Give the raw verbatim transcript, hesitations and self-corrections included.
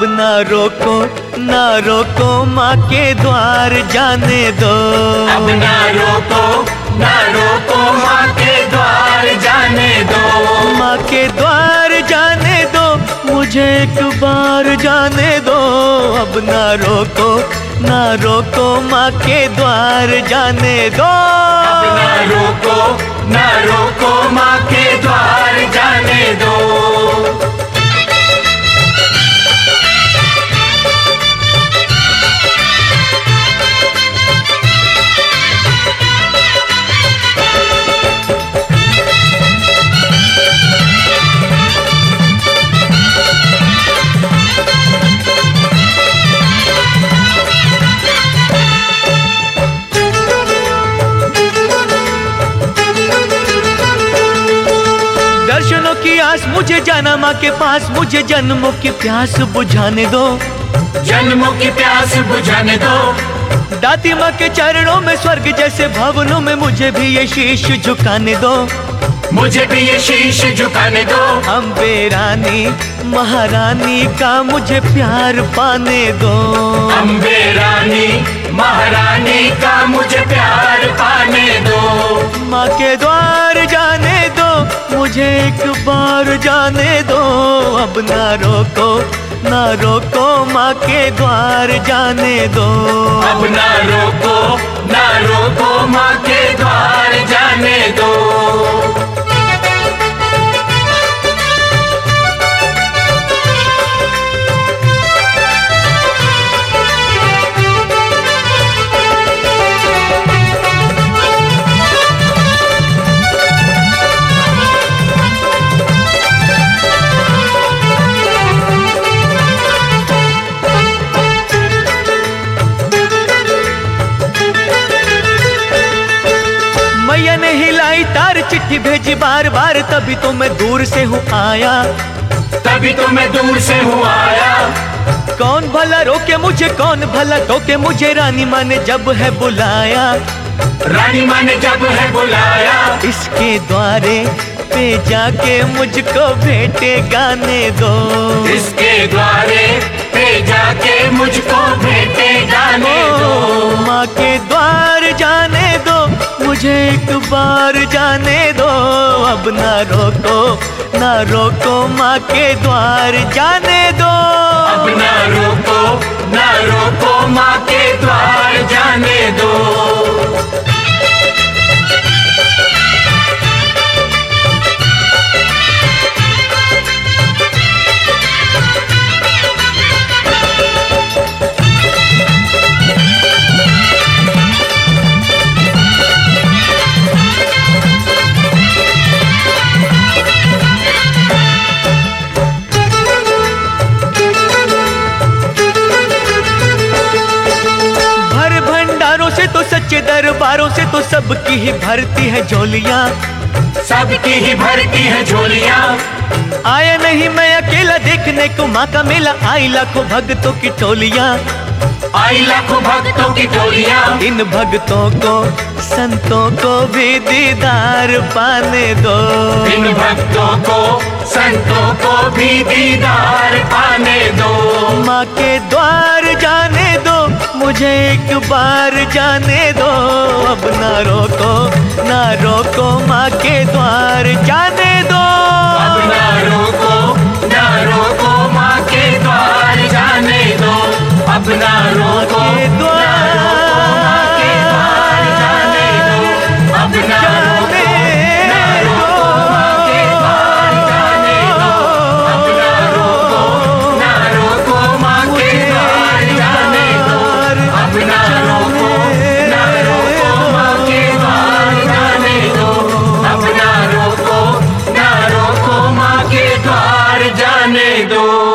ना रोको ना रोको माँ के द्वार जाने दो। अब ना रोको ना रोको माँ के द्वार जाने दो। माँ के द्वार जाने दो, मुझे एक बार जाने दो। अब ना रोको ना रोको माँ के द्वार जाने दो। अब ना रोको ना रोको माँ के द्वार जाने दो। दर्शनों की आस, मुझे जाना माँ के पास, मुझे जन्मों की प्यास बुझाने दो। जन्मों की प्यास बुझाने दो। दाती माँ के चरणों में स्वर्ग जैसे भवनों में मुझे भी ये शीश झुकाने दो। मुझे भी ये शीश झुकाने दो। अम्बे रानी महारानी का मुझे प्यार पाने दो। अम्बे रानी महारानी का मुझे प्यार पाने दो। माँ के द्वार जाने दो, मुझे एक बार जाने दो। अब ना रोको ना रोको माँ के द्वार जाने दो। अब ना रोको ना रोको माँ के द्वार जाने दो। मैया ने हिलाई तार, चिट्ठी भेजी बार बार, तभी तो मैं दूर से हूँ आया। तभी तो मैं दूर से हूँ आया। कौन भला रोके मुझे, कौन भला टोके मुझे, रानी माँ ने जब है बुलाया। रानी माँ ने जब है बुलाया। इसके द्वारे पे जाके मुझको भेंटे गाने दो। इसके द्वारे पे जाके मुझको भेंटे गाने दो। माँ के द्वार जाने दो, मुझे एक बार जाने दो। अब ना रोको ना रोको माँ के द्वार जाने दो। अब ना रोको ना रोको माँ के द्वार जाने दो। तो सच्चे दरबारों से तो सबकी ही भरती है झोलियाँ। सबकी ही भरती है झोलियाँ। आया नहीं मैं अकेला देखने को माँ का मेला, आई लाखों भक्तों की टोलियाँ। आई लाखों भक्तों की टोलियाँ। इन भक्तों को संतों को भी दीदार पाने दो। इन भक्तों को संतों को भी दीदार पाने दो। माँ के द्वार जाने दो, मुझे एक बार जाने दो। अब ना रोको ना रोको माँ के द्वार जाने दो। अब ना रोको ना रोको माँ के द्वार जाने दो। अब ना रोको ना रोको माँ के द्वार जाने दो। अब ना रोको ना रोको माँ के द्वार जाने दो। अब ना रोको ना रोको माँ के द्वार जाने दो। अब ना रोको ना रोको माँ के द्वार जाने दो। अब ना रोको ना रोको माँ के द्वार जाने दो।